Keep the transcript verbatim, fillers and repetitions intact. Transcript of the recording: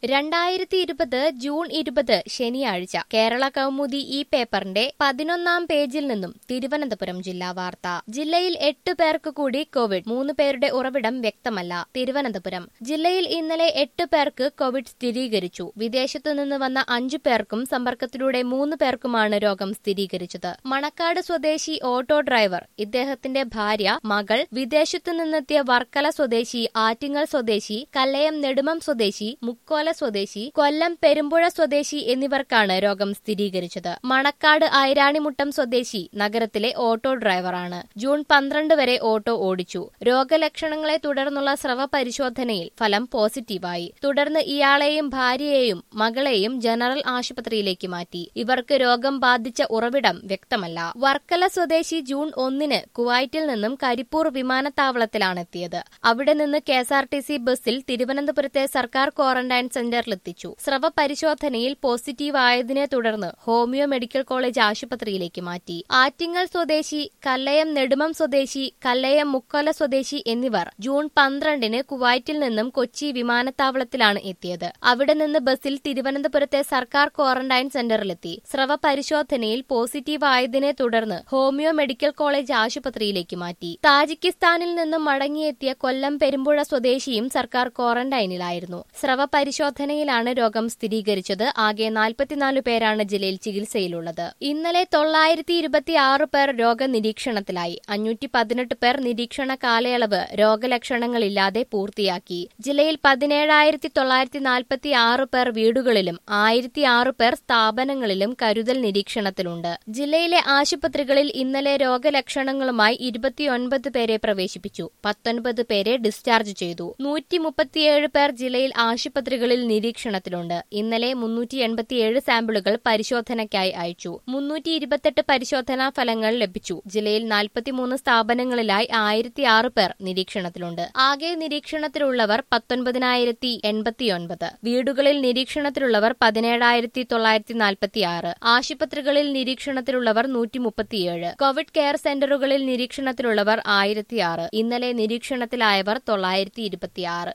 രണ്ടായിരത്തി ഇരുപത് ജൂൺ ഇരുപത് ശനിയാഴ്ച കേരള കൗമുദി ഈ പേപ്പറിന്റെ പതിനൊന്നാം പേജിൽ നിന്നും തിരുവനന്തപുരം ജില്ലാ വാർത്ത. ജില്ലയിൽ എട്ട് പേർക്ക് കൂടി കോവിഡ്. മൂന്ന് പേരുടെ ഉറവിടം വ്യക്തമല്ല. തിരുവനന്തപുരം ജില്ലയിൽ ഇന്നലെ എട്ട് പേർക്ക് കോവിഡ് സ്ഥിരീകരിച്ചു. വിദേശത്തു നിന്ന് വന്ന അഞ്ചു പേർക്കും സമ്പർക്കത്തിലൂടെ മൂന്ന് പേർക്കുമാണ് രോഗം സ്ഥിരീകരിച്ചത്. മണക്കാട് സ്വദേശി ഓട്ടോ ഡ്രൈവർ, ഇദ്ദേഹത്തിന്റെ ഭാര്യ, മകൾ, വിദേശത്തു നിന്നെത്തിയ വർക്കല സ്വദേശി, ആറ്റിങ്ങൽ സ്വദേശി, കല്ലയം നെടുമം സ്വദേശി, മുക്കോല സ്വദേശി, കൊല്ലം പെരുമ്പുഴ സ്വദേശി എന്നിവർക്കാണ് രോഗം സ്ഥിരീകരിച്ചത്. മണക്കാട് ഐരാണിമുട്ടം സ്വദേശി നഗരത്തിലെ ഓട്ടോ ഡ്രൈവറാണ്. ജൂൺ പന്ത്രണ്ട് വരെ ഓട്ടോ ഓടിച്ചു. രോഗലക്ഷണങ്ങളെ തുടർന്നുള്ള സ്രവ പരിശോധനയിൽ ഫലം പോസിറ്റീവായി. തുടർന്ന് ഇയാളെയും ഭാര്യയെയും മകളെയും ജനറൽ ആശുപത്രിയിലേക്ക് മാറ്റി. ഇവർക്ക് രോഗം ബാധിച്ച ഉറവിടം വ്യക്തമല്ല. വർക്കല സ്വദേശി ജൂൺ ഒന്നിന് കുവൈറ്റിൽ നിന്നും കരിപ്പൂർ വിമാനത്താവളത്തിലാണെത്തിയത്. അവിടെ നിന്ന് K S R T C ബസ്സിൽ തിരുവനന്തപുരത്തെ സർക്കാർ ക്വാറന്റൈൻ സെന്ററിലെത്തിച്ചു. സ്രവ പരിശോധനയിൽ പോസിറ്റീവ് ആയതിനെ തുടർന്ന് ഹോമിയോ മെഡിക്കൽ കോളേജ് ആശുപത്രിയിലേക്ക് മാറ്റി. ആറ്റിങ്ങൽ സ്വദേശി, കല്ലയം നെടുമം സ്വദേശി, കല്ലയം മുക്കോല സ്വദേശി എന്നിവർ ജൂൺ പന്ത്രണ്ടിന് കുവൈറ്റിൽ നിന്നും കൊച്ചി വിമാനത്താവളത്തിലാണ് എത്തിയത്. അവിടെ നിന്ന് ബസ്സിൽ തിരുവനന്തപുരത്തെ സർക്കാർ ക്വാറന്റൈൻ സെന്ററിലെത്തി. സ്രവ പരിശോധനയിൽ പോസിറ്റീവ് ആയതിനെ തുടർന്ന് ഹോമിയോ മെഡിക്കൽ കോളേജ് ആശുപത്രിയിലേക്ക് മാറ്റി. താജിക്കിസ്ഥാനിൽ നിന്നും മടങ്ങിയെത്തിയ കൊല്ലം പെരുമ്പുഴ സ്വദേശിയും സർക്കാർ ക്വാറന്റൈനിലായിരുന്നു. സ്രവ പരിശോധനയിലാണ് രോഗം സ്ഥിരീകരിച്ചത്. ആകെ നാൽപ്പത്തിനാല് പേരാണ് ജില്ലയിൽ ചികിത്സയിലുള്ളത്. ഇന്നലെ തൊള്ളായിരത്തി ഇരുപത്തിയാറ് പേർ രോഗനിരീക്ഷണത്തിലായി. അഞ്ഞൂറ്റി പതിനെട്ട് പേർ നിരീക്ഷണ കാലയളവ് രോഗലക്ഷണങ്ങളില്ലാതെ പൂർത്തിയാക്കി. ജില്ലയിൽ പതിനേഴായിരത്തി തൊള്ളായിരത്തി നാൽപ്പത്തി ആറ് പേർ വീടുകളിലും ആയിരത്തി ആറ് പേർ സ്ഥാപനങ്ങളിലും കരുതൽ നിരീക്ഷണത്തിലുണ്ട്. ജില്ലയിലെ ആശുപത്രികളിൽ ഇന്നലെ രോഗലക്ഷണങ്ങളുമായി ഇരുപത്തിയൊൻപത് പേരെ പ്രവേശിപ്പിച്ചു. പത്തൊൻപത് പേരെ ഡിസ്ചാർജ് ചെയ്തു. നൂറ്റി മുപ്പത്തിയേഴ് പേർ ജില്ലയിൽ ആശുപത്രികളിൽ നിരീക്ഷണത്തിലുണ്ട്. ഇന്നലെ മുന്നൂറ്റി എൺപത്തിയേഴ് സാമ്പിളുകൾ പരിശോധനയ്ക്കായി അയച്ചു. മുന്നൂറ്റി ഇരുപത്തെട്ട് പരിശോധനാ ഫലങ്ങൾ ലഭിച്ചു. ജില്ലയിൽ നാൽപ്പത്തിമൂന്ന് സ്ഥാപനങ്ങളിലായി ആയിരത്തി ആറ് പേർ നിരീക്ഷണത്തിലുണ്ട്. ആകെ നിരീക്ഷണത്തിലുള്ളവർ പത്തൊൻപതിനായിരത്തി എൺപത്തിയൊൻപത്. വീടുകളിൽ നിരീക്ഷണത്തിലുള്ളവർ പതിനേഴായിരത്തി തൊള്ളായിരത്തി നാൽപ്പത്തിയാറ്. ആശുപത്രികളിൽ നിരീക്ഷണത്തിലുള്ളവർ നൂറ്റി മുപ്പത്തിയേഴ്. കോവിഡ് കെയർ സെന്ററുകളിൽ നിരീക്ഷണത്തിലുള്ളവർ ആയിരത്തിയാറ്. ഇന്നലെ നിരീക്ഷണത്തിലായവർ തൊള്ളായിരത്തി ഇരുപത്തിയാറ്.